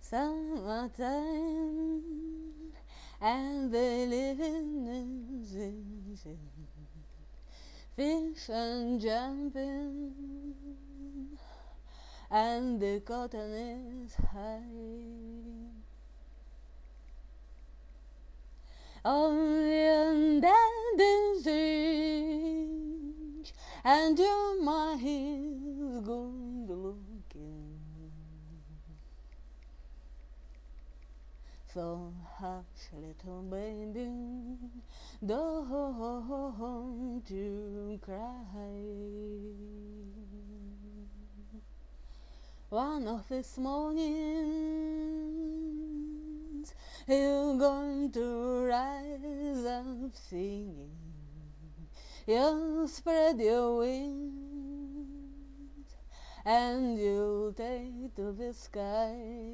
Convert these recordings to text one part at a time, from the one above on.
Summertime and they live in the fish and jumping and the cotton is high. Only that is rich and your mind is good looking. So hush, little baby, don't you cry. One of these mornings you're going to rise up singing. You'll spread your wings and you'll take to the sky.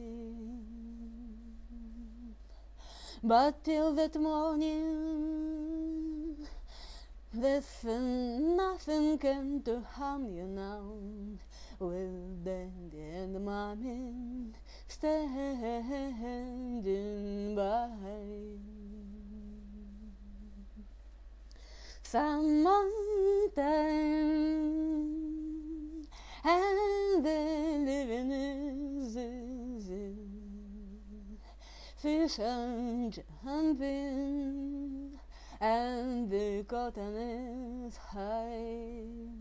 But till that morning, there's nothing can to harm you now. With Daddy and Mommy standing by. Summertime and the living is easy. Fish and jumping and the cotton is high.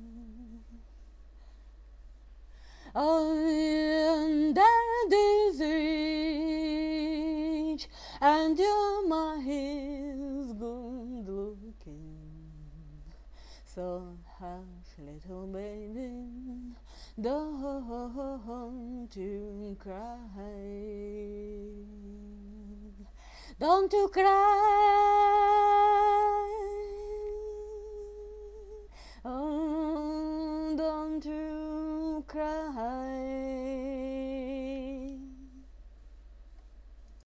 Oh, that is rich and your mind is good looking. So hush, little baby, don't you cry. Don't you cry. Oh, don't you cry.